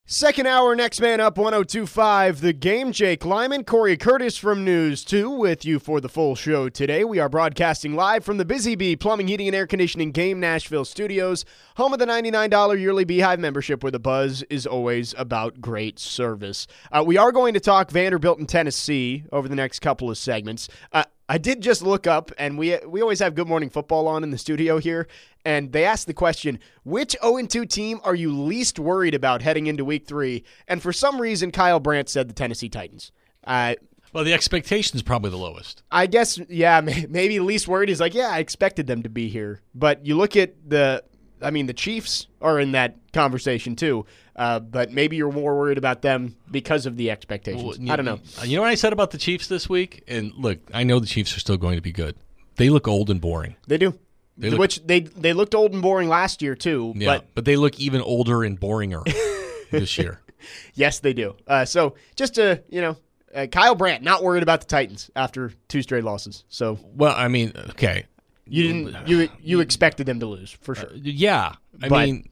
Second hour, Next Man Up, 102.5 The Game. Jake Lyman, Corey Curtis from News 2 with you for the full show today. We are broadcasting live from the Busy Bee Plumbing, Heating, and Air Conditioning Game Nashville studios, home of the $99 yearly Beehive membership where the buzz is always about great service. We are going to talk Vanderbilt and Tennessee over the next couple of segments. I did just look up, and we always have Good Morning Football on in the studio here, and they asked the question, which 0-2 team are you least worried about heading into Week 3? And for some reason, Kyle Brandt said the Tennessee Titans. Well, the expectation is probably the lowest. I guess, yeah, maybe least worried is like, yeah, I expected them to be here. But you look at the Chiefs are in that conversation too. But maybe you're more worried about them because of the expectations. Well, I don't know. You know what I said about the Chiefs this week? And look, I know the Chiefs are still going to be good. They look old and boring. They do. They looked old and boring last year too. Yeah, but they look even older and boringer this year. Yes, they do. So just to, Kyle Brandt not worried about the Titans after 2 straight losses. So well, I mean, okay. You expected them to lose for sure. Yeah. I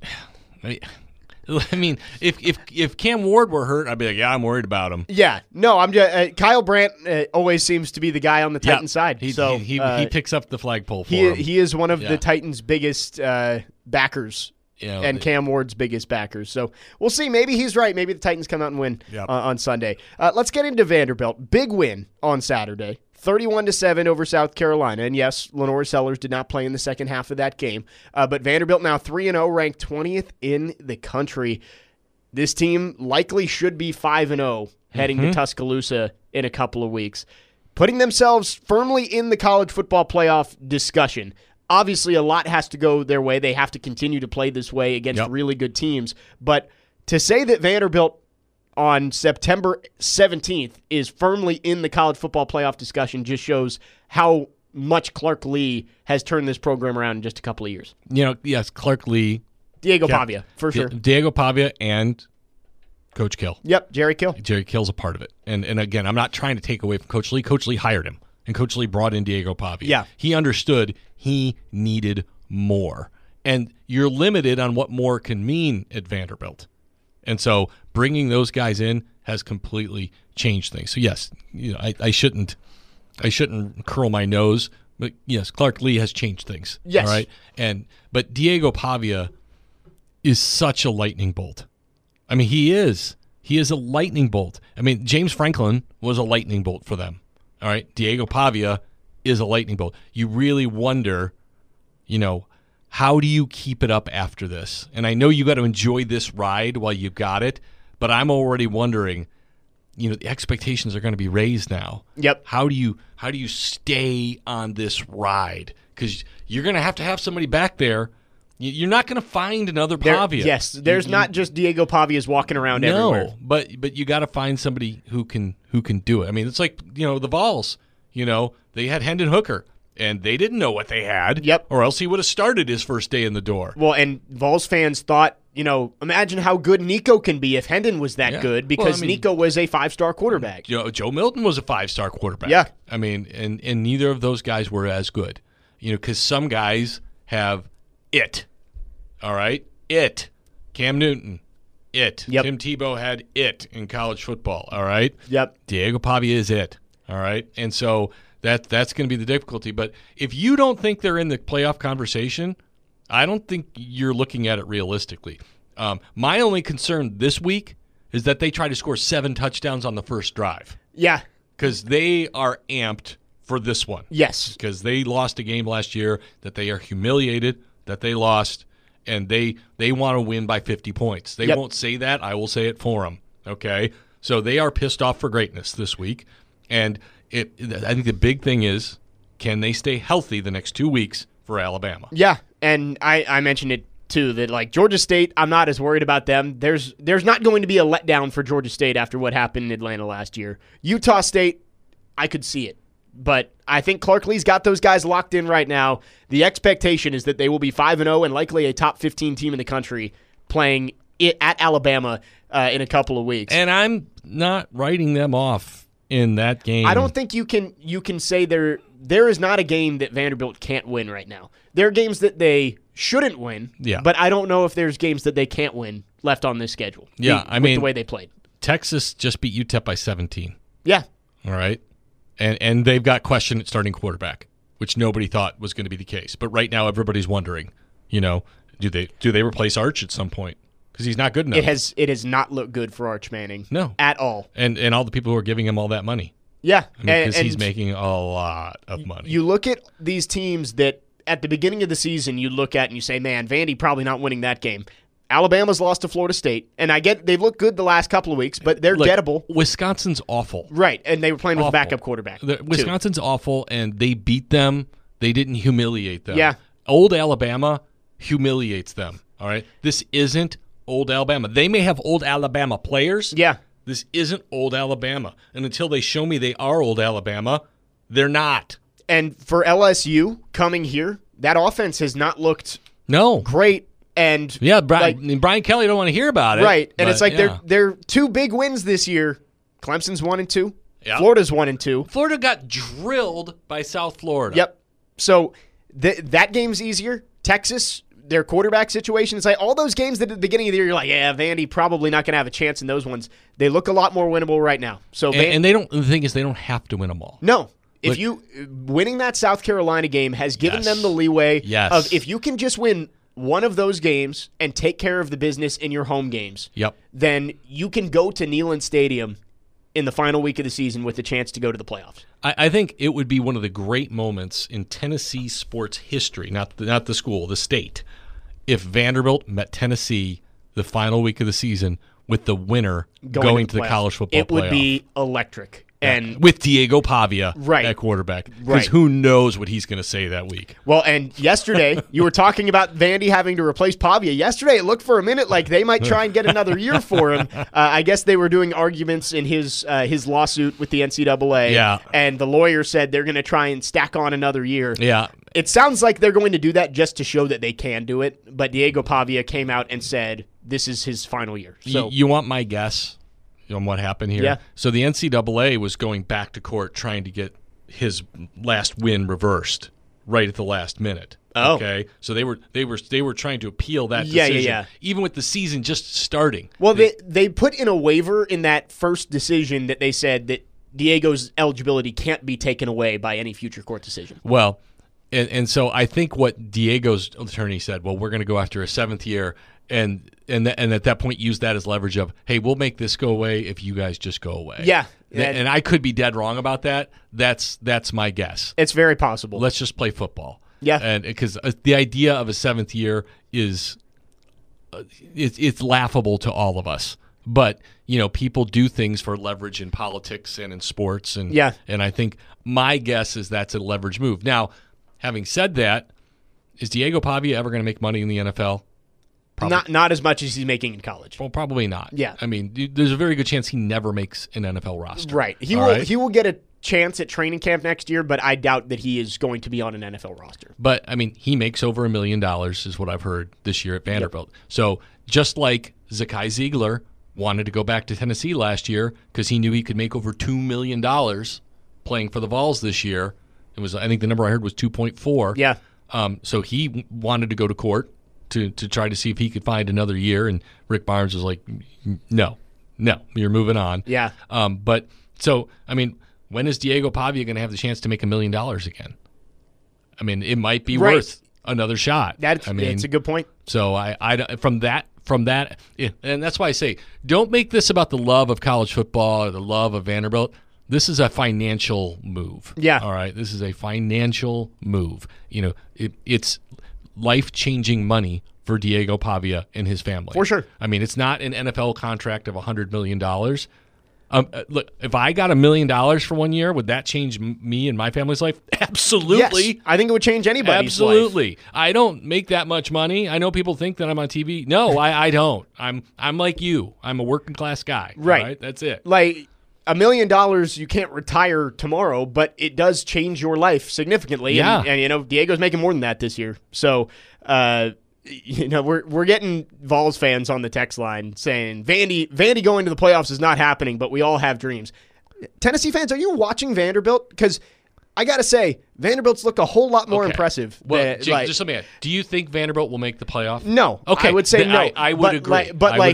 mean, if Cam Ward were hurt, I'd be like, yeah, I'm worried about him. Yeah, no, I'm just Kyle Brandt always seems to be the guy on the Titans side. He picks up the flagpole for him. He is one of the Titans' biggest backers, and Cam Ward's biggest backers. So we'll see. Maybe he's right. Maybe the Titans come out and win on Sunday. Let's get into Vanderbilt. Big win on Saturday. 31-7 over South Carolina. And yes, Lenore Sellers did not play in the second half of that game. But Vanderbilt now 3-0, ranked 20th in the country. This team likely should be 5-0 heading to Tuscaloosa in a couple of weeks, putting themselves firmly in the college football playoff discussion. Obviously, a lot has to go their way. They have to continue to play this way against really good teams. But to say that Vanderbilt on September 17th is firmly in the college football playoff discussion just shows how much Clark Lee has turned this program around in just a couple of years. Yes, Clark Lee. Diego Pavia, for sure. Diego Pavia and Coach Kill. Yep, Jerry Kill. Jerry Kill's a part of it. And again, I'm not trying to take away from Coach Lee. Coach Lee hired him, and Coach Lee brought in Diego Pavia. Yeah. He understood he needed more. And you're limited on what more can mean at Vanderbilt. And so bringing those guys in has completely changed things. So yes, I shouldn't curl my nose, but yes, Clark Lee has changed things. Yes. All right. But Diego Pavia is such a lightning bolt. I mean, he is a lightning bolt. I mean, James Franklin was a lightning bolt for them. All right. Diego Pavia is a lightning bolt. You really wonder, how do you keep it up after this? And I know you got to enjoy this ride while you've got it, but I'm already wondering, the expectations are going to be raised now. Yep. How do you stay on this ride? Because you're going to have somebody back there. You're not going to find another Pavia. Yes, there's not just Diego Pavias walking around everywhere. No, but you got to find somebody who can do it. I mean, it's like the Vols. They had Hendon Hooker. And they didn't know what they had. Yep. Or else he would have started his first day in the door. Well, and Vols fans thought, imagine how good Nico can be if Hendon was that good, because Nico was a 5-star quarterback. Joe Milton was a 5-star quarterback. Yeah. I mean, and neither of those guys were as good. Because some guys have it. All right? It. Cam Newton. It. Yep. Tim Tebow had it in college football. All right? Yep. Diego Pavia is it. All right? And so that's going to be the difficulty. But if you don't think they're in the playoff conversation, I don't think you're looking at it realistically. My only concern this week is that they try to score 7 touchdowns on the first drive. Yeah. Because they are amped for this one. Yes. Because they lost a game last year that they are humiliated that they lost, and they want to win by 50 points. They won't say that. I will say it for them. Okay? So they are pissed off for greatness this week. And I think the big thing is, can they stay healthy the next 2 weeks for Alabama? Yeah, and I mentioned it too, that like Georgia State, I'm not as worried about them. There's not going to be a letdown for Georgia State after what happened in Atlanta last year. Utah State, I could see it. But I think Clark Lee's got those guys locked in right now. The expectation is that they will be 5-0 and likely a top 15 team in the country playing it at Alabama in a couple of weeks. And I'm not writing them off in that game. I don't think you can say there is not a game that Vanderbilt can't win right now. There are games that they shouldn't win, but I don't know if there's games that they can't win left on this schedule. Yeah, I mean, the way they played. Texas just beat UTEP by 17. Yeah. All right. And they've got question at starting quarterback, which nobody thought was going to be the case. But right now everybody's wondering, do they replace Arch at some point? Because he's not good enough. It has not looked good for Arch Manning. No. At all. And all the people who are giving him all that money. Yeah. Because he's making a lot of money. You look at these teams that at the beginning of the season you look at and you say, man, Vandy probably not winning that game. Alabama's lost to Florida State, and I get they've looked good the last couple of weeks, but they're gettable. Wisconsin's awful. Right, and they were playing with a backup quarterback. Wisconsin's awful, and they beat them. They didn't humiliate them. Yeah. Old Alabama humiliates them, all right? This isn't old Alabama. They may have old Alabama players. Yeah. This isn't old Alabama, and until they show me they are old Alabama, they're not. And for LSU coming here, that offense has not looked great. And yeah, Brian Kelly don't want to hear about it. Right. And it's like they're two big wins this year. Clemson's 1-2. Yep. Florida's 1-2. Florida got drilled by South Florida. Yep. So that game's easier. Texas, their quarterback situation, it's like all those games that at the beginning of the year you're like, yeah, Vandy probably not going to have a chance in those ones. They look a lot more winnable right now. So and they don't. The thing is, they don't have to win them all. No. If you winning that South Carolina game has given them the leeway of if you can just win one of those games and take care of the business in your home games, then you can go to Neyland Stadium in the final week of the season with a chance to go to the playoffs. I think it would be one of the great moments in Tennessee sports history, not the school, the state, if Vanderbilt met Tennessee the final week of the season with the winner going to the college football playoff. It would be electric. And with Diego Pavia at quarterback. Because who knows what he's going to say that week. Well, and yesterday, you were talking about Vandy having to replace Pavia. Yesterday, it looked for a minute like they might try and get another year for him. I guess they were doing arguments in his lawsuit with the NCAA. Yeah. And the lawyer said they're going to try and stack on another year. Yeah. It sounds like they're going to do that just to show that they can do it. But Diego Pavia came out and said this is his final year. So you want my guess on what happened here? Yeah. So the NCAA was going back to court trying to get his last win reversed right at the last minute. Oh. Okay. So they were trying to appeal that decision. Yeah. Even with the season just starting. Well, they put in a waiver in that first decision that they said that Diego's eligibility can't be taken away by any future court decision. Well, and so I think what Diego's attorney said, well, we're going to go after a seventh year and at that point use that as leverage of, hey, we'll make this go away if you guys just go away. Yeah. And I could be dead wrong about that. That's my guess. It's very possible. Let's just play football. Yeah. And because the idea of a seventh year is it's laughable to all of us. But, people do things for leverage in politics and in sports. And I think my guess is that's a leverage move. Now, having said that, is Diego Pavia ever going to make money in the NFL? Probably. Not as much as he's making in college. Well, probably not. Yeah. I mean, there's a very good chance he never makes an NFL roster. Right. He will get a chance at training camp next year, but I doubt that he is going to be on an NFL roster. But, I mean, he makes over $1 million is what I've heard this year at Vanderbilt. Yep. So just like Zakai Ziegler wanted to go back to Tennessee last year because he knew he could make over $2 million playing for the Vols this year. It was, I think the number I heard was 2.4. Yeah. So he wanted to go to court to try to see if he could find another year, and Rick Barnes was like, no, you're moving on. Yeah. But so, I mean, when is Diego Pavia going to have the chance to make $1 million again? I mean, it might be worth another shot. That's a good point. So I from that, and that's why I say, don't make this about the love of college football or the love of Vanderbilt. This is a financial move. Yeah. All right. This is a financial move. It's life-changing money for Diego Pavia and his family. For sure. I mean, it's not an NFL contract of $100 million. Look, if I got $1 million for 1 year, would that change me and my family's life? Absolutely. Yes, I think it would change anybody's life. Absolutely. I don't make that much money. I know people think that I'm on TV. No, I don't. I'm like you. I'm a working class guy. Right. All right? That's it. Like $1 million, you can't retire tomorrow, but it does change your life significantly. Yeah. And Diego's making more than that this year. So, we're getting Vols fans on the text line saying Vandy going to the playoffs is not happening, but we all have dreams. Tennessee fans, are you watching Vanderbilt? Because I got to say, Vanderbilt's look a whole lot more impressive. Well, Jake, just let me ask. Do you think Vanderbilt will make the playoff? No. Okay. I would say no. I would agree.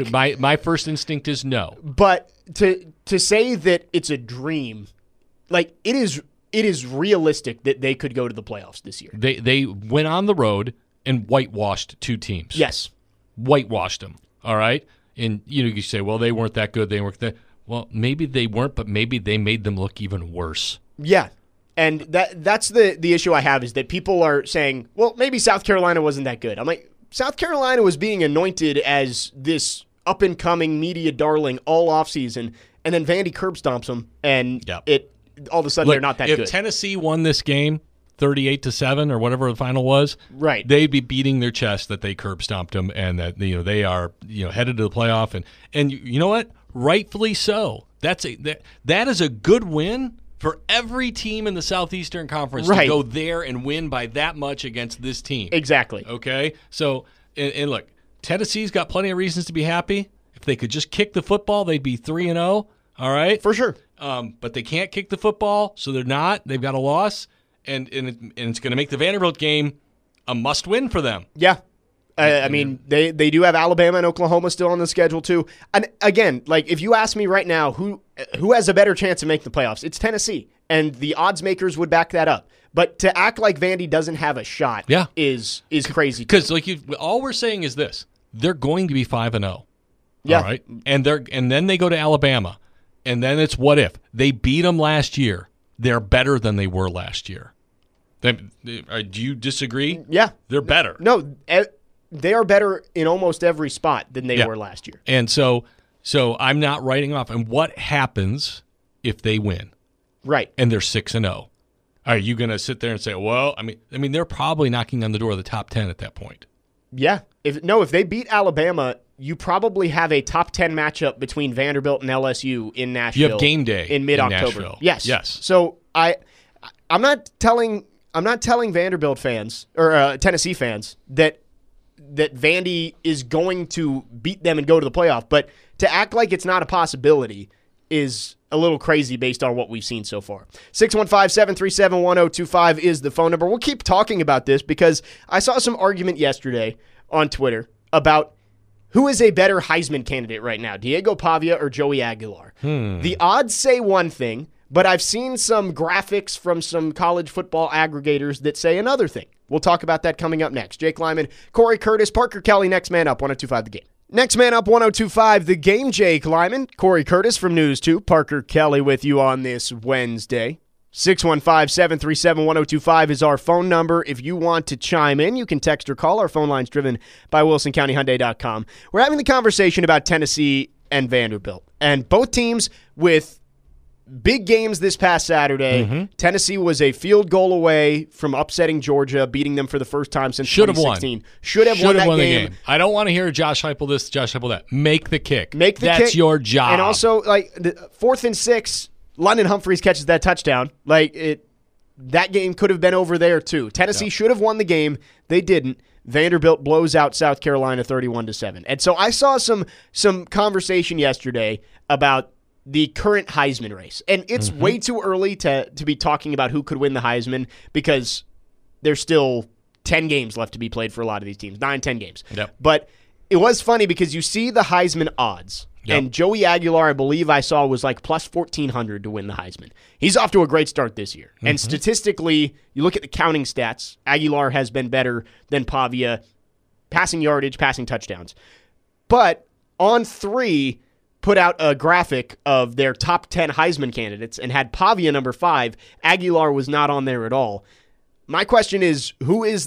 My first instinct is no. But to say that it's a dream, like it is realistic that they could go to the playoffs this year. They went on the road and whitewashed 2 teams. Yes. Whitewashed them. All right? And you say, well, they weren't that good. They weren't that. Well, maybe they weren't, but maybe they made them look even worse. Yeah. And that's the issue I have is that people are saying, well, maybe South Carolina wasn't that good. I'm like, South Carolina was being anointed as this up-and-coming media darling all offseason, and then Vandy curb stomps them, and all of a sudden they're not that good. If Tennessee won this game 38-7 or whatever the final was, right, they'd be beating their chest that they curb stomped them and that they are headed to the playoff, and you know what? Rightfully so. That is a good win for every team in the Southeastern Conference to go there and win by that much against this team. Exactly. Okay? So, and look, Tennessee's got plenty of reasons to be happy. If they could just kick the football, they'd be 3-0. All right? For sure. But they can't kick the football, so they're not. They've got a loss, and it's going to make the Vanderbilt game a must-win for them. Yeah. I mean, they do have Alabama and Oklahoma still on the schedule too. And again, like if you ask me right now, who has a better chance to make the playoffs? It's Tennessee, and the odds makers would back that up. But to act like Vandy doesn't have a shot, is crazy. Because all we're saying is this: they're going to be 5-0. Yeah. All right, and then they go to Alabama, and then it's what if they beat them last year? They're better than they were last year. Do you disagree? Yeah, they're better. No. They are better in almost every spot than they were last year. And so I'm not writing off. And what happens if they win? Right. And they're 6-0. Are you going to sit there and say, well, I mean, they're probably knocking on the door of the top 10 at that point. Yeah. If they beat Alabama, you probably have a top 10 matchup between Vanderbilt and LSU in Nashville. You have game day in mid-October. Yes. So I'm not telling Vanderbilt fans or Tennessee fans that Vandy is going to beat them and go to the playoff, but to act like it's not a possibility is a little crazy based on what we've seen so far. 615-737-1025 is the phone number. We'll keep talking about this because I saw some argument yesterday on Twitter about who is a better Heisman candidate right now, Diego Pavia or Joey Aguilar. The odds say one thing, but I've seen some graphics from some college football aggregators that say another thing. We'll talk about that coming up next. Jake Lyman, Corey Curtis, Parker Kelly, Next Man Up, 102.5 The Game. Next Man Up, 102.5 The Game. Jake Lyman, Corey Curtis from News 2, Parker Kelly with you on this Wednesday. 615-737-1025 is our phone number. If you want to chime in, you can text or call. Our phone line's driven by WilsonCountyHyundai.com. We're having the conversation about Tennessee and Vanderbilt, and both teams with big games this past Saturday. Mm-hmm. Tennessee was a field goal away from upsetting Georgia, beating them for the first time since 2016. Should have won that game. I don't want to hear Josh Heupel this, Josh Heupel that. Make the kick. That's your job. And also, like, the 4th and 6, London Humphreys catches that touchdown. That game could have been over there too. Tennessee should have won the game. They didn't. Vanderbilt blows out South Carolina 31-7. And so I saw some conversation yesterday about the current Heisman race. And it's way too early to be talking about who could win the Heisman because there's still 10 games left to be played for a lot of these teams, 9-10 games. Yep. But it was funny because you see the Heisman odds. Yep. And Joey Aguilar, I believe I saw, was like plus 1,400 to win the Heisman. He's off to a great start this year. And statistically, you look at the counting stats, Aguilar has been better than Pavia, passing yardage, passing touchdowns. But On 3 put out a graphic of their top 10 Heisman candidates and had Pavia number 5. Aguilar was not on there at all. My question is, who has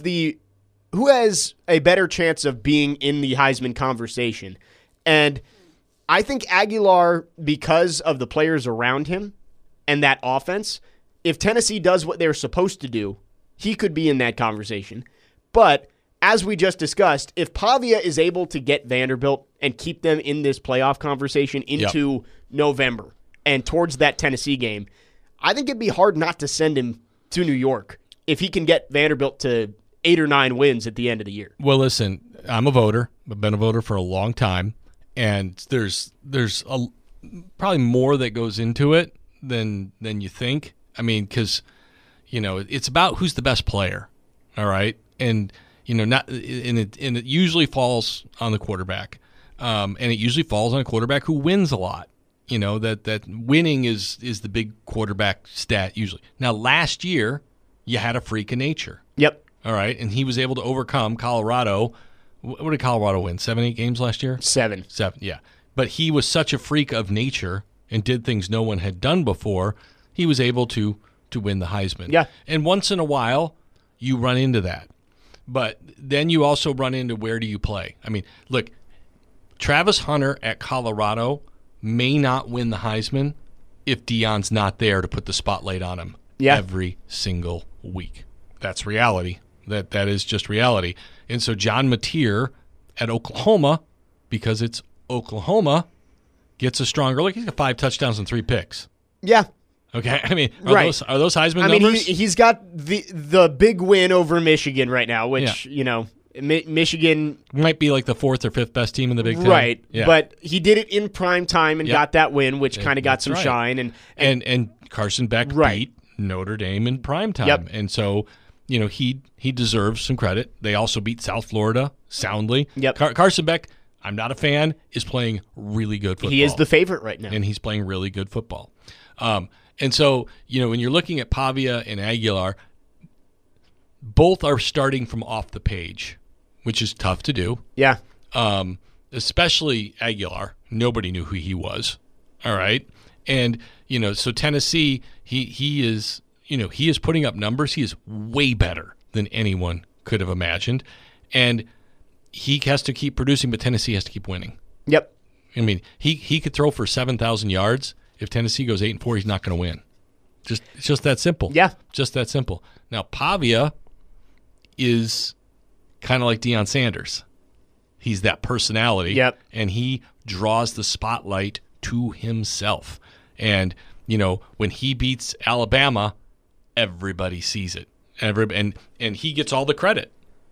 a better chance of being in the Heisman conversation? And I think Aguilar, because of the players around him and that offense, if Tennessee does what they're supposed to do, he could be in that conversation. But as we just discussed, if Pavia is able to get Vanderbilt and keep them in this playoff conversation into November and towards that Tennessee game, I think it'd be hard not to send him to New York if he can get Vanderbilt to 8 or 9 wins at the end of the year. Well, listen, I'm a voter. I've been a voter for a long time, and there's probably more that goes into it than you think. I mean, because it's about who's the best player. All right. And, it usually falls on the quarterback. And it usually falls on a quarterback who wins a lot. That winning is the big quarterback stat usually. Now, last year, you had a freak of nature. Yep. All right. And he was able to overcome Colorado. What did Colorado win? 7, 8 games last year? 7. 7, yeah. But he was such a freak of nature and did things no one had done before, he was able to win the Heisman. Yeah. And once in a while, you run into that. But then you also run into where do you play? I mean, look, Travis Hunter at Colorado may not win the Heisman if Deion's not there to put the spotlight on him every single week. That's reality. That is just reality. And so John Mateer at Oklahoma, because it's Oklahoma, gets a stronger look. He's got 5 touchdowns and 3 picks. Yeah. Okay. I mean, are those Heisman numbers? He's got the big win over Michigan right now, which, Michigan might be like the 4th or 5th best team in the Big Ten. Right. Yeah. But he did it in prime time and got that win, which kind of got some shine. And Carson Beck beat Notre Dame in prime time. Yep. And so, he deserves some credit. They also beat South Florida soundly. Yep. Carson Beck, I'm not a fan, is playing really good football. He is the favorite right now. And he's playing really good football. And so, when you're looking at Pavia and Aguilar, both are starting from off the page, which is tough to do. Yeah. Especially Aguilar. Nobody knew who he was. All right. And, so Tennessee, he is putting up numbers. He is way better than anyone could have imagined. And he has to keep producing, but Tennessee has to keep winning. Yep. I mean, he could throw for 7,000 yards. If Tennessee goes 8-4, he's not going to win. It's just that simple. Yeah. Just that simple. Now, Pavia is kind of like Deion Sanders. He's that personality. Yep. And he draws the spotlight to himself. And, when he beats Alabama, everybody sees it. And he gets all the credit.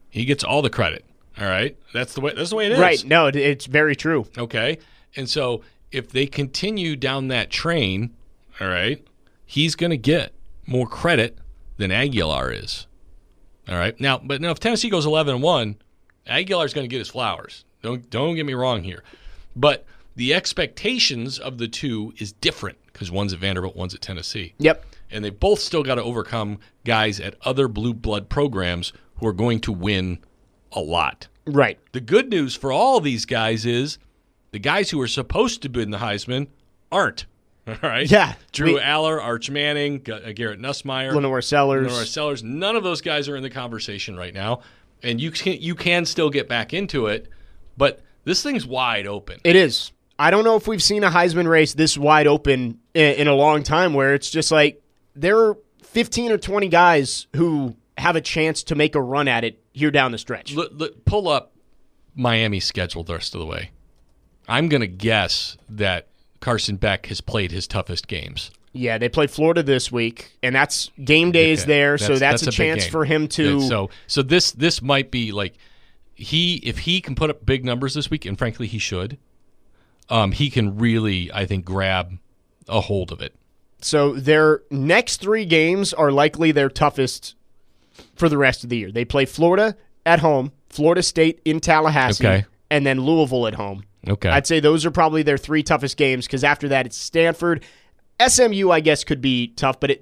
All right? That's the way it is. Right. No, it's very true. Okay. And so if they continue down that train, all right, he's going to get more credit than Aguilar is. All right. Now if Tennessee goes 11-1, Aguilar's going to get his flowers. Don't get me wrong here. But the expectations of the two is different because one's at Vanderbilt, one's at Tennessee. Yep. And they both still got to overcome guys at other blue blood programs who are going to win a lot. Right. The good news for all these guys is the guys who are supposed to be in the Heisman aren't. All right? Yeah. Drew Aller, Arch Manning, Garrett Nussmeier, Lenore Sellers. None of those guys are in the conversation right now. And you can still get back into it, but this thing's wide open. It is. I don't know if we've seen a Heisman race this wide open in a long time where it's just like there are 15 or 20 guys who have a chance to make a run at it here down the stretch. Pull up Miami's schedule the rest of the way. I'm going to guess that Carson Beck has played his toughest games. Yeah, they played Florida this week, and that's game day is there, so that's a chance for him to. So this might be like if he can put up big numbers this week, and frankly he should, he can really, I think, grab a hold of it. So their next 3 games are likely their toughest for the rest of the year. They play Florida at home, Florida State in Tallahassee, and then Louisville at home. Okay. I'd say those are probably their 3 toughest games because after that it's Stanford. SMU, I guess, could be tough, but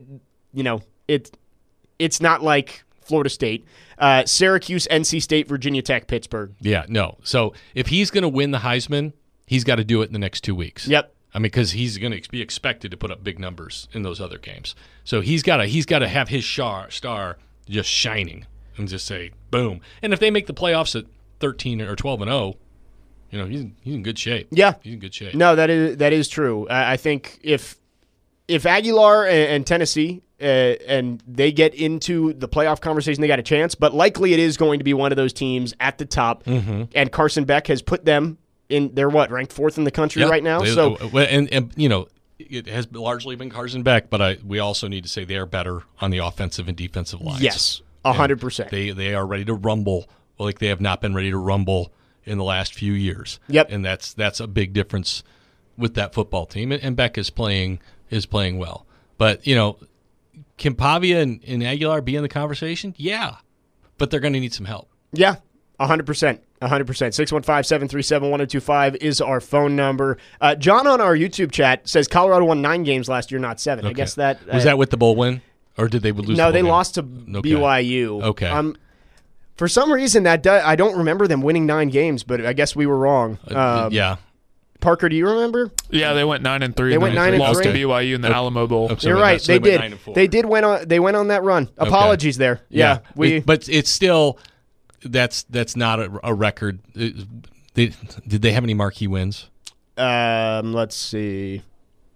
it's not like Florida State. Syracuse, NC State, Virginia Tech, Pittsburgh. Yeah, no. So if he's going to win the Heisman, he's got to do it in the next 2 weeks. Yep. I mean, because he's going to be expected to put up big numbers in those other games. So he's got to have his star just shining and just say boom. And if they make the playoffs at 13 or 12-0, he's in good shape. Yeah, he's in good shape. No, that is true. I think if Aguilar and Tennessee and they get into the playoff conversation, they got a chance. But likely it is going to be one of those teams at the top. Mm-hmm. And Carson Beck has put them in. They're ranked 4th in the country right now. It has largely been Carson Beck, but we also need to say they are better on the offensive and defensive lines. Yes, 100%. They are ready to rumble like they have not been ready to rumble in the last few years. Yep. And that's a big difference with that football team. And Beck is playing well. But, Can Pavia and Aguilar be in the conversation? Yeah, but they're going to need some help. Yeah, 100%. 100%. 615-737-1025 is our phone number. John on our YouTube chat says Colorado won 9 games last year, not 7. Okay. I guess that... was that with the bowl win? Or did they lose? No, they lost to BYU. Okay. For some reason, I don't remember them winning 9 games, but I guess we were wrong. Yeah. Parker, do you remember? Yeah, they went 9-3. They went 9-3. Lost to BYU in the Alamo Bowl. Okay, you're right. They did. They went on that run. Apologies there. Yeah. But it's still that's not a record. Did they have any marquee wins? Let's see.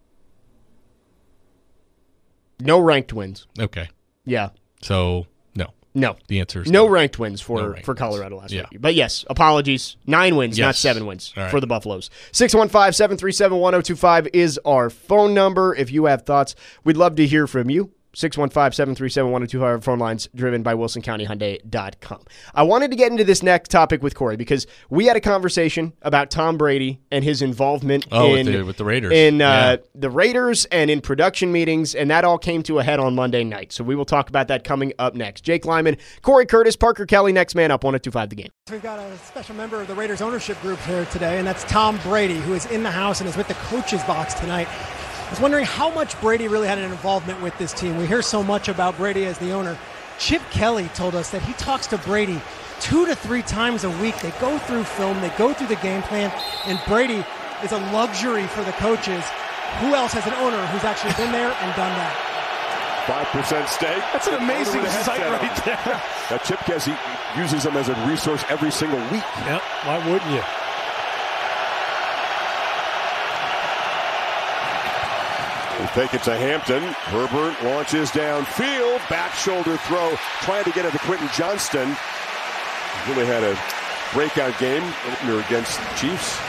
No ranked wins. Okay. Yeah. So no. The answer is no ranked wins for Colorado last week. But yes, apologies. 9 wins, not 7 wins for the Buffaloes. 615-737-1025 is our phone number. If you have thoughts, we'd love to hear from you. 615-737-1025 phone lines driven by WilsonCountyHyundai.com. I wanted to get into this next topic with Corey because we had a conversation about Tom Brady and his involvement with the Raiders. The Raiders and in production meetings, and that all came to a head on Monday night. So we will talk about that coming up next. Jake Lyman, Corey Curtis, Parker Kelly, next man up, 1025 The Game. We've got a special member of the Raiders ownership group here today, and that's Tom Brady, who is in the house and is with the coach's box tonight. I was wondering how much Brady really had an involvement with this team. We hear so much about Brady as the owner. Chip Kelly told us that he talks to Brady 2 to 3 times a week. They go through film, they go through the game plan, and Brady is a luxury for the coaches. Who else has an owner who's actually been there and done that? 5% stake. That's an amazing sight right there. Now Chip Kelly uses them as a resource every single week. Yep, why wouldn't you? They fake it to Hampton. Herbert launches downfield. Back shoulder throw. Trying to get it to Quentin Johnston. Really had a breakout game against the Chiefs.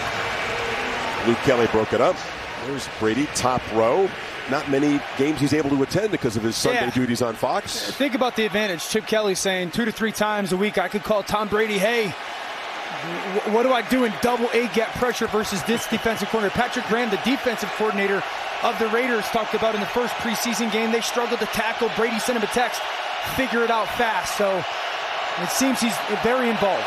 Luke Kelly broke it up. There's Brady, top row. Not many games he's able to attend because of his Sunday duties on Fox. Think about the advantage. Chip Kelly saying 2 to 3 times a week I could call Tom Brady, hey, what do I do in double A gap pressure versus this defensive corner? Patrick Graham, the defensive coordinator of the Raiders, talked about in the first preseason game, they struggled to tackle. Brady sent him a text, figure it out fast. So it seems he's very involved.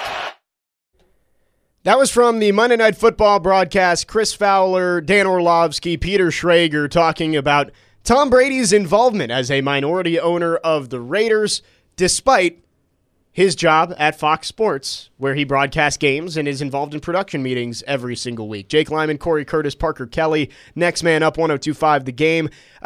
That was from the Monday Night Football broadcast. Chris Fowler, Dan Orlovsky, Peter Schrager talking about Tom Brady's involvement as a minority owner of the Raiders, despite his job at Fox Sports, where he broadcasts games and is involved in production meetings every single week. Jake Lyman, Corey Curtis, Parker Kelly, next man up, 1025 The Game.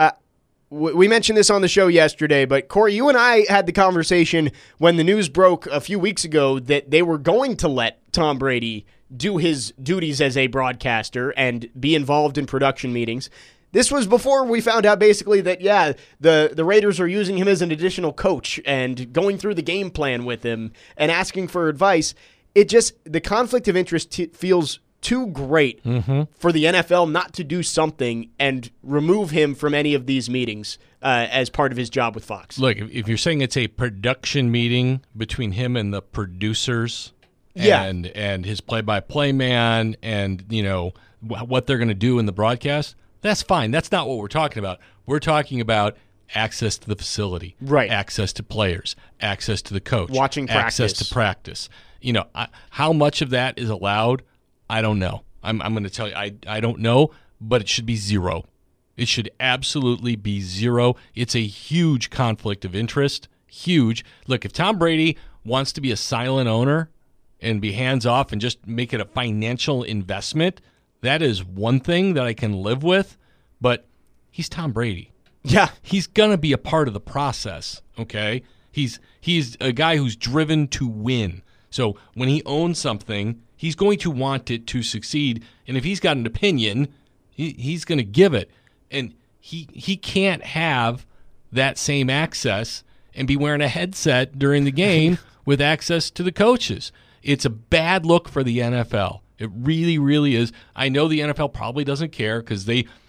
We mentioned this on the show yesterday, but Corey, you and I had the conversation when the news broke a few weeks ago that they were going to let Tom Brady do his duties as a broadcaster and be involved in production meetings. This was before we found out basically that, the Raiders are using him as an additional coach and going through the game plan with him and asking for advice. The conflict of interest feels too great for the NFL not to do something and remove him from any of these meetings as part of his job with Fox. Look, if you're saying it's a production meeting between him and the producers and his play-by-play man and, what they're going to do in the broadcast, that's fine. That's not what we're talking about. We're talking about access to the facility, right? Access to players, access to the coach, watching practice, access to practice. How much of that is allowed? I don't know. I'm going to tell you, I don't know, but it should be 0. It should absolutely be 0. It's a huge conflict of interest. Huge. Look, if Tom Brady wants to be a silent owner and be hands off and just make it a financial investment, that is one thing that I can live with, but he's Tom Brady. Yeah. He's going to be a part of the process, okay? He's a guy who's driven to win. So when he owns something, he's going to want it to succeed, and if he's got an opinion, he's going to give it. And he can't have that same access and be wearing a headset during the game with access to the coaches. It's a bad look for the NFL. It really, really is. I know the NFL probably doesn't care because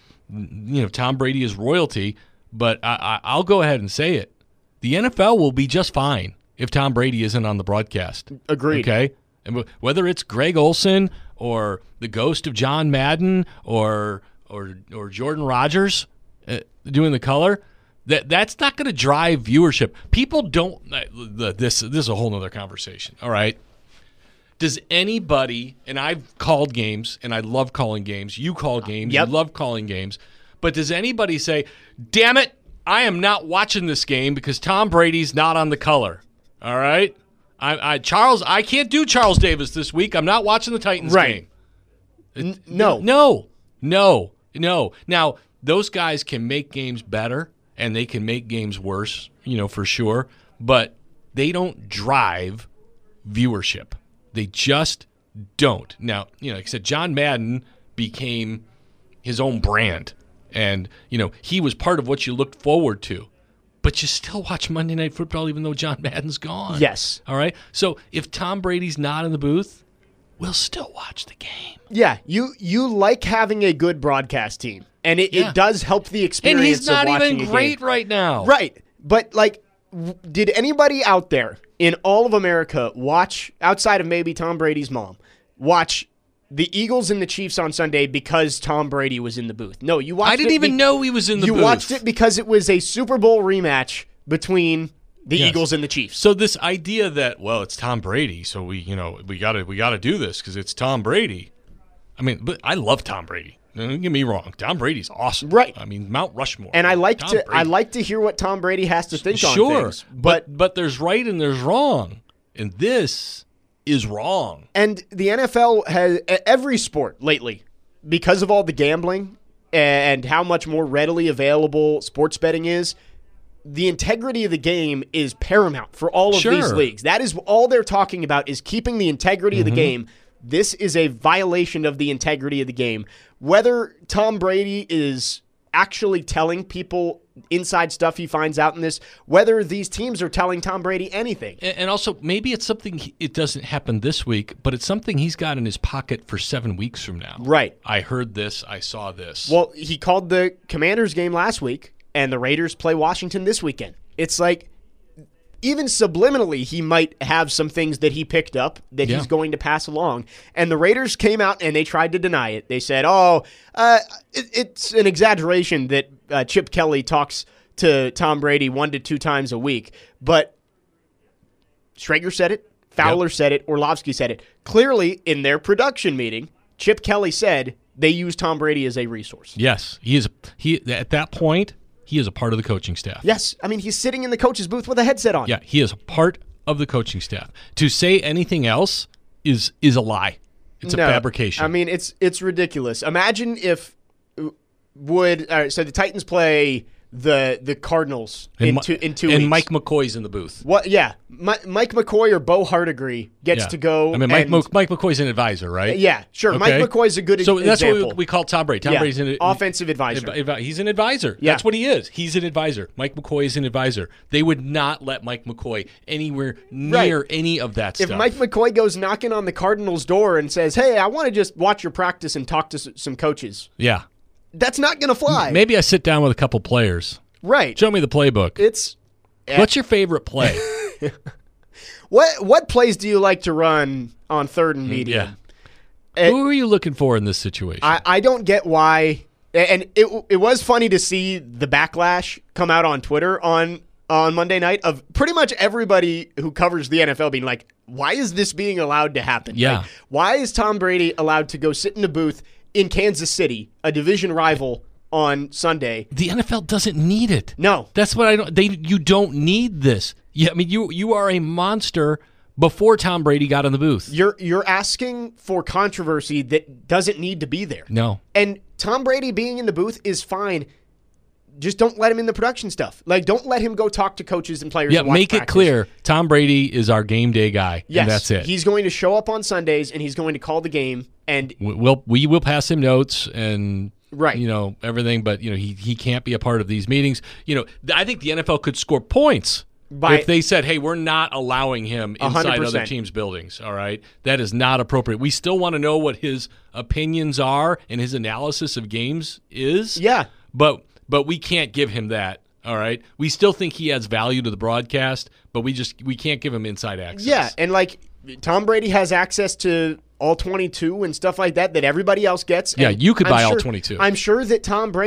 Tom Brady is royalty, but I'll go ahead and say it. The NFL will be just fine if Tom Brady isn't on the broadcast. Agreed. Okay? And whether it's Greg Olsen or the ghost of John Madden or Jordan Rodgers doing the color, That's not going to drive viewership. People don't. This is a whole nother conversation. All right. Does anybody? And I've called games, and I love calling games. You call games. Yep. You love calling games. But does anybody say, "Damn it, I am not watching this game because Tom Brady's not on the color"? All right. I can't do Charles Davis this week. I'm not watching the Titans game. No. Now, those guys can make games better and they can make games worse, for sure, but they don't drive viewership. They just don't. Now, like I said, John Madden became his own brand, and, he was part of what you looked forward to. But you still watch Monday Night Football even though John Madden's gone. Yes. All right? So if Tom Brady's not in the booth, we'll still watch the game. Yeah, you like having a good broadcast team, and it does help the experience. And he's not of watching even a great game. right now. Right, but did anybody out there in all of America watch, outside of maybe Tom Brady's mom, watch the Eagles and the Chiefs on Sunday because Tom Brady was in the booth? No, you watched. I didn't even know he was in the booth. You watched it because it was a Super Bowl rematch between the Eagles and the Chiefs. So this idea that, it's Tom Brady, so we got to do this because it's Tom Brady. I mean, but I love Tom Brady. Don't get me wrong. Tom Brady's awesome. Right. I mean, Mount Rushmore. And I like to hear what Tom Brady has to think on things. But there's right and there's wrong. And this is wrong. And the NFL has every sport lately, because of all the gambling and how much more readily available sports betting is, the integrity of the game is paramount for all of these leagues. That is all they're talking about, is keeping the integrity of the game. This is a violation of the integrity of the game. Whether Tom Brady is actually telling people inside stuff he finds out in this, whether these teams are telling Tom Brady anything. And also, maybe it's something, it doesn't happen this week, but it's something he's got in his pocket for 7 weeks from now. Right. I heard this. I saw this. Well, he called the Commanders game last week, and the Raiders play Washington this weekend. It's like, even subliminally, he might have some things that he picked up that he's going to pass along. And the Raiders came out and they tried to deny it. They said, it's an exaggeration that Chip Kelly talks to Tom Brady 1 to 2 times a week. But Schrager said it, Fowler said it, Orlovsky said it. Clearly, in their production meeting, Chip Kelly said they use Tom Brady as a resource. Yes. He at that point, he is a part of the coaching staff. Yes. I mean, he's sitting in the coach's booth with a headset on. Yeah, he is a part of the coaching staff. To say anything else is a lie. It's a fabrication. I mean, it's ridiculous. Imagine if so the Titans play the Cardinals in 2 weeks. And Mike McCoy's in the booth. What? Yeah, Mike McCoy or Bo Hardigree gets to go. I mean, Mike McCoy's an advisor, right? Yeah, sure. Okay. Mike McCoy's a good example. So that's what we call Tom Brady. Tom Brady's an offensive advisor. He's an advisor. Yeah. That's what he is. He's an advisor. Mike McCoy is an advisor. They would not let Mike McCoy anywhere near any of that stuff. If Mike McCoy goes knocking on the Cardinals' door and says, "Hey, I want to just watch your practice and talk to some coaches," that's not going to fly. Maybe I sit down with a couple players. Right. Show me the playbook. What's your favorite play? What plays do you like to run on 3rd and medium? Yeah. Who are you looking for in this situation? I don't get why. And it was funny to see the backlash come out on Twitter on Monday night of pretty much everybody who covers the NFL being like, why is this being allowed to happen? Yeah. Like, why is Tom Brady allowed to go sit in a booth in Kansas City, a division rival, on Sunday? The NFL doesn't need it. No. That's what I don't. You don't need this. Yeah, I mean, you are a monster before Tom Brady got in the booth. You're asking for controversy that doesn't need to be there. No. And Tom Brady being in the booth is fine. Just don't let him in the production stuff. Like, don't let him go talk to coaches and players. Yeah, and watch make practice. It clear. Tom Brady is our game day guy. Yes, and that's it. He's going to show up on Sundays and he's going to call the game. And we will pass him notes and right, everything. But he can't be a part of these meetings. I think the NFL could score points if they said, "Hey, we're not allowing him inside 100%. Other teams' buildings." All right, that is not appropriate. We still want to know what his opinions are and his analysis of games is. Yeah, but we can't give him that. All right, we still think he adds value to the broadcast, but we can't give him inside access. Yeah, and Tom Brady has access to all 22 and stuff like that everybody else gets. Yeah, and you could buy all 22. I'm sure that Tom Brady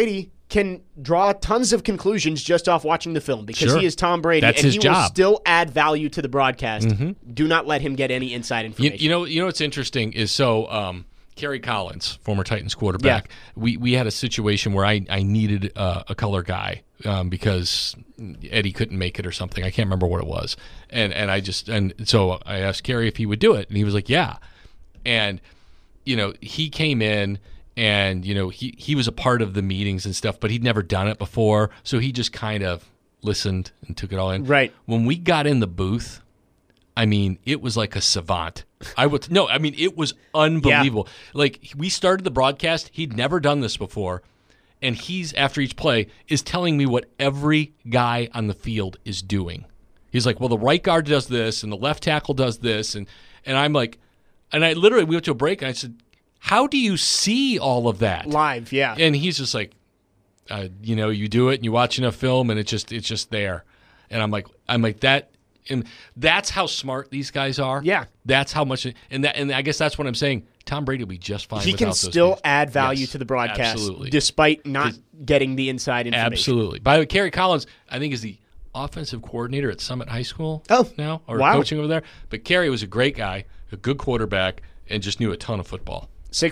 can draw tons of conclusions just off watching the film because he is Tom Brady. That's and his he job. will still add value to the broadcast. Do not let him get any inside information. You know what's interesting is Kerry Collins, former Titans quarterback. Yeah. We had a situation where I needed a color guy because Eddie couldn't make it or something. I can't remember what it was, and so I asked Kerry if he would do it, and he was like, "Yeah," and he came in. And, he was a part of the meetings and stuff, but he'd never done it before. So he just kind of listened and took it all in. Right. When we got in the booth, it was like a savant. It was unbelievable. Yeah. Like, we started the broadcast. He'd never done this before. And he's, after each play, is telling me what every guy on the field is doing. He's like, well, the right guard does this, and the left tackle does this. And I'm like, we went to a break, and I said, how do you see all of that live? Yeah, and he's just like, you do it and you watch enough film and it's just there, and I'm like that, and that's how smart these guys are. Yeah, that's how much, and I guess that's what I'm saying. Tom Brady will be just fine. He can still add value to the broadcast, absolutely, despite not getting the inside information. Absolutely. By the way, Kerry Collins, I think, is the offensive coordinator at Summit High School now, or coaching over there. But Kerry was a great guy, a good quarterback, and just knew a ton of football.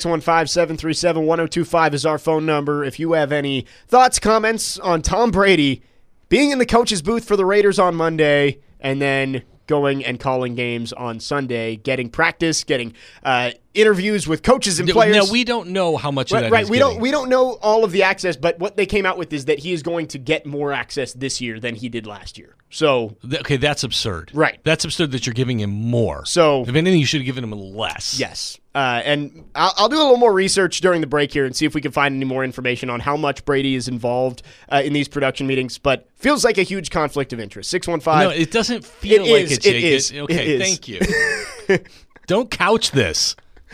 615-737-1025 is our phone number. If you have any thoughts, comments on Tom Brady being in the coach's booth for the Raiders on Monday and then going and calling games on Sunday, getting practice, getting interviews with coaches and players. Now, we don't know how much of that he's getting. We don't know all of the access, but what they came out with is that he is going to get more access this year than he did last year. So that's absurd. Right. That's absurd that you're giving him more. So if anything, you should have given him less. Yes. And I'll do a little more research during the break here and see if we can find any more information on how much Brady is involved in these production meetings, but feels like a huge conflict of interest. 615. No, it doesn't feel like it, Jake. It is. Okay, thank you. Don't couch this.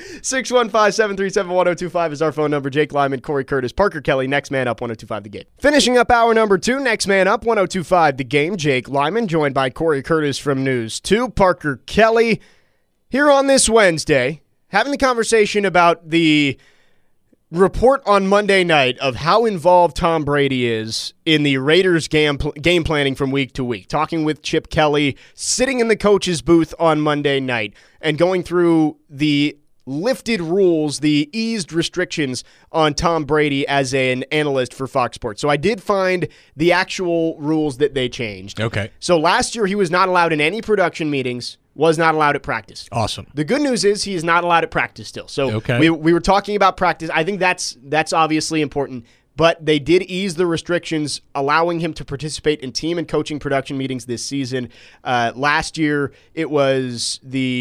615-737-1025 is our phone number. Jake Lyman, Corey Curtis, Parker Kelly, Next Man Up, 102.5 The Game. Finishing up hour number 2, Next Man Up, 102.5 The Game. Jake Lyman, joined by Corey Curtis from News 2. Parker Kelly, here on this Wednesday, having the conversation about the report on Monday night of how involved Tom Brady is in the Raiders game planning from week to week. Talking with Chip Kelly, sitting in the coach's booth on Monday night, and going through the lifted rules, the eased restrictions on Tom Brady as an analyst for Fox Sports. So I did find the actual rules that they changed. Okay. So last year he was not allowed in any production meetings, was not allowed at practice. Awesome. The good news is he is not allowed at practice still. So we were talking about practice. I think that's obviously important. But they did ease the restrictions, allowing him to participate in team and coaching production meetings this season. Last year, it was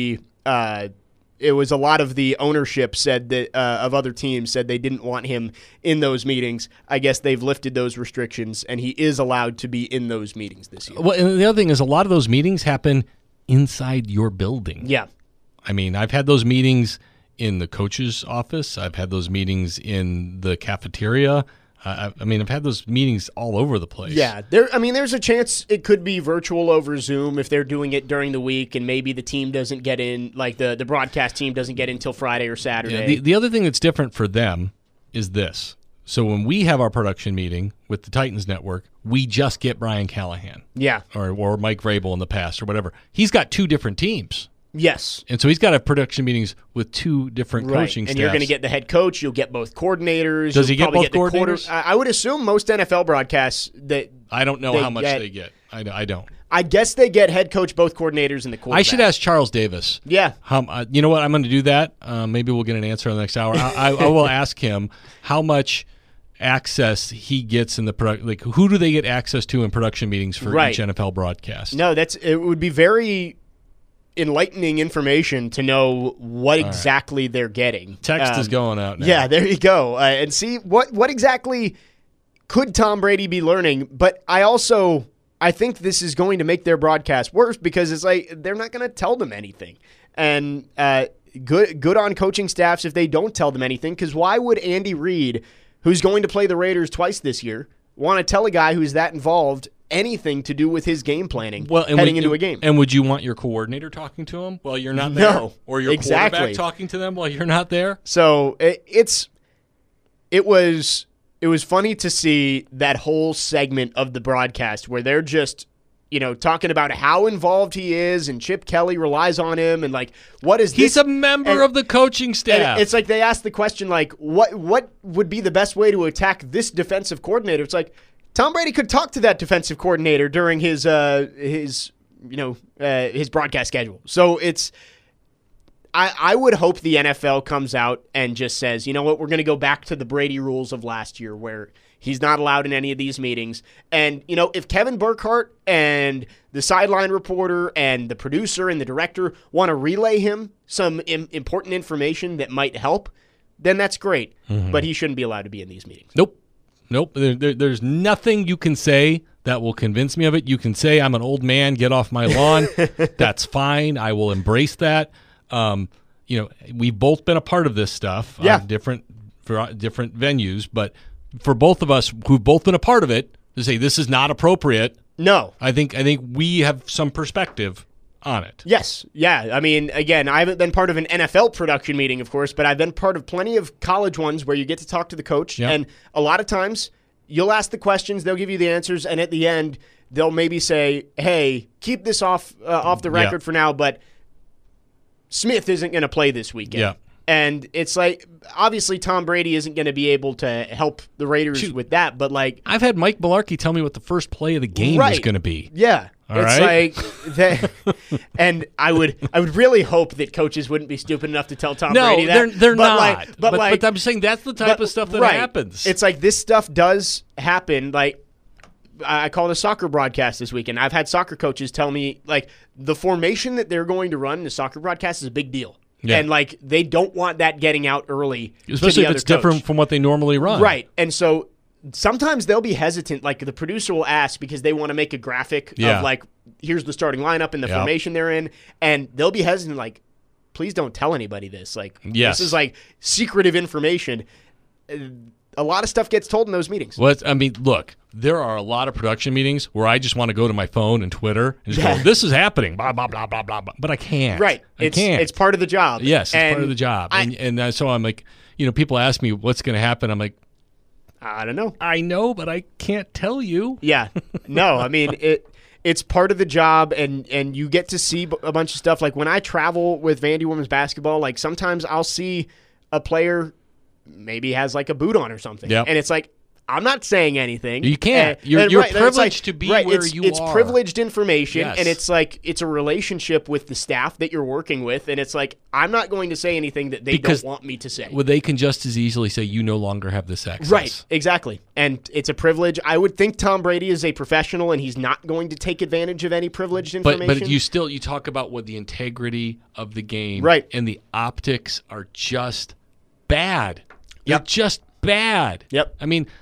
a lot of the ownership said that of other teams said they didn't want him in those meetings. I guess they've lifted those restrictions, and he is allowed to be in those meetings this year. Well, and the other thing is a lot of those meetings happen inside your building. Yeah. I mean, I've had those meetings in the coach's office. I've had those meetings in the cafeteria. I've had those meetings all over the place. Yeah, there's a chance it could be virtual over Zoom if they're doing it during the week, and maybe the team doesn't get in, like the broadcast team doesn't get in until Friday or Saturday. Yeah, the other thing that's different for them is this. So when we have our production meeting with the Titans Network, we just get Brian Callahan. Yeah. Or Mike Vrabel in the past or whatever. He's got two different teams. Yes. And so he's got to have production meetings with two different coaching staffs. And you're going to get the head coach. You'll get both coordinators. Does he get both coordinators? I would assume most NFL broadcasts that I don't know how much they get. I don't. I guess they get head coach, both coordinators, and the quarterback. I should ask Charles Davis. Yeah. You know what? I'm going to do that. Maybe we'll get an answer in the next hour. I will ask him how much access he gets in the product. Like, who do they get access to in production meetings for each NFL broadcast? No, it would be very enlightening information to know what exactly they're getting. Text is going out now. Yeah, there you go. And see what exactly could Tom Brady be learning. But I think this is going to make their broadcast worse because it's like they're not going to tell them anything. And good on coaching staffs if they don't tell them anything, because why would Andy Reid, who's going to play the Raiders twice this year, want to tell a guy who's that involved anything to do with his game planning heading into a game? And would you want your coordinator talking to him while you're not there? No, or your quarterback talking to them while you're not there? So it it was funny to see that whole segment of the broadcast where they're just, talking about how involved he is and Chip Kelly relies on him and like, what is this? He's a member of the coaching staff. It's like they asked the question like, what would be the best way to attack this defensive coordinator? It's like Tom Brady could talk to that defensive coordinator during his broadcast schedule. So I would hope the NFL comes out and just says, you know what, we're going to go back to the Brady rules of last year where he's not allowed in any of these meetings. And, if Kevin Burkhardt and the sideline reporter and the producer and the director want to relay him some important information that might help, then that's great. Mm-hmm. But he shouldn't be allowed to be in these meetings. Nope. There's nothing you can say that will convince me of it. You can say, I'm an old man, get off my lawn. That's fine. I will embrace that. We've both been a part of this stuff on different venues, but for both of us who've both been a part of it to say this is not appropriate. No. I think we have some perspective on it. Yes. Yeah. I mean, again, I haven't been part of an NFL production meeting, of course, but I've been part of plenty of college ones where you get to talk to the coach. Yep. And a lot of times you'll ask the questions, they'll give you the answers, and at the end they'll maybe say, hey, keep this off the record for now, but Smith isn't going to play this weekend. Yeah. And it's like, obviously Tom Brady isn't going to be able to help the Raiders with that, but like... I've had Mike Mularkey tell me what the first play of the game is going to be. Yeah. All right? Like... and I would really hope that coaches wouldn't be stupid enough to tell Tom Brady that. No, they're not. But I'm saying that's the type of stuff that happens. It's like this stuff does happen. Like, I called a soccer broadcast this weekend. I've had soccer coaches tell me, like, the formation that they're going to run in the soccer broadcast is a big deal. Yeah. And, like, they don't want that getting out early. Especially if it's different from what they normally run. Right. And so sometimes they'll be hesitant. Like, the producer will ask because they want to make a graphic of, like, here's the starting lineup and the formation they're in. And they'll be hesitant, like, please don't tell anybody this. Like, this is, like, secretive information. A lot of stuff gets told in those meetings. Well, I mean, look, there are a lot of production meetings where I just want to go to my phone and Twitter and just go, this is happening, blah, blah, blah, blah, blah, blah. But I can't. Right. I can't. It's part of the job. Yes, it's part of the job. And so I'm like, people ask me what's going to happen. I'm like, I don't know. I know, but I can't tell you. Yeah. No, I mean, it's part of the job, and you get to see a bunch of stuff. Like when I travel with Vandy women's basketball, like sometimes I'll see a player maybe has like a boot on or something. Yep. And it's like, I'm not saying anything. You can't. You're privileged to be where you are. It's privileged information, yes. And it's like it's a relationship with the staff that you're working with, and it's like I'm not going to say anything that they don't want me to say. Well, they can just as easily say you no longer have this access. Right, exactly. And it's a privilege. I would think Tom Brady is a professional, and he's not going to take advantage of any privileged information. But you talk about what the integrity of the game, right? And the optics are just bad. They're Yep. just bad. Yep. I mean,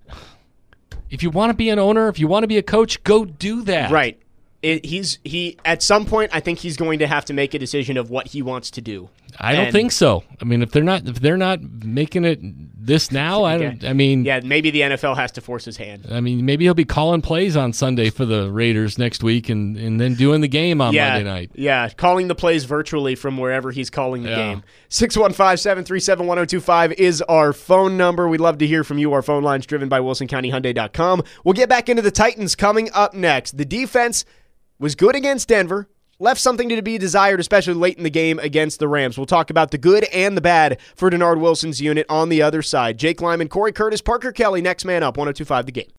if you want to be an owner, if you want to be a coach, go do that. Right. He at some point, I think he's going to have to make a decision of what he wants to do. I don't think so. I mean, if they're not making it this now, yeah, maybe the NFL has to force his hand. I mean, maybe he'll be calling plays on Sunday for the Raiders next week, and then doing the game on Monday night. Yeah, calling the plays virtually from wherever he's calling the game. 615-737-1025 is our phone number. We'd love to hear from you. Our phone line's driven by WilsonCountyHyundai.com. We'll get back into the Titans coming up next. The defense was good against Denver. Left something to be desired, especially late in the game against the Rams. We'll talk about the good and the bad for Denard Wilson's unit on the other side. Jake Lyman, Corey Curtis, Parker Kelly, next man up, 102.5 The Game.